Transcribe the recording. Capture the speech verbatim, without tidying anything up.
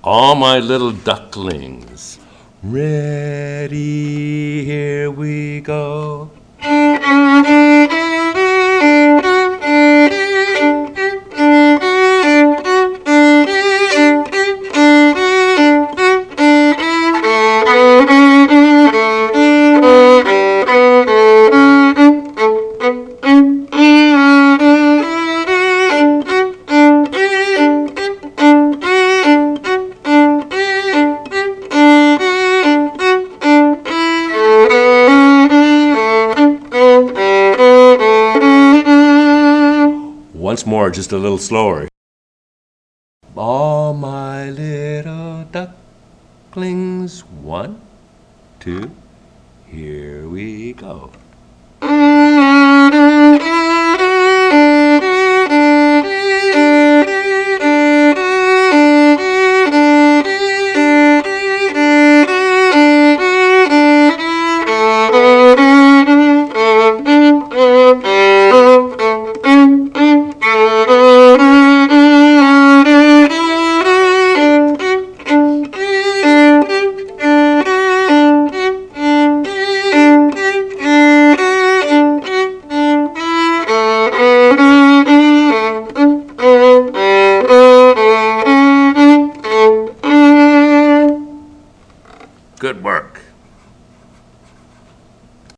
All my little ducklings, ready, here we go. Once more, just a little slower. All my little ducklings, one, two, here we go.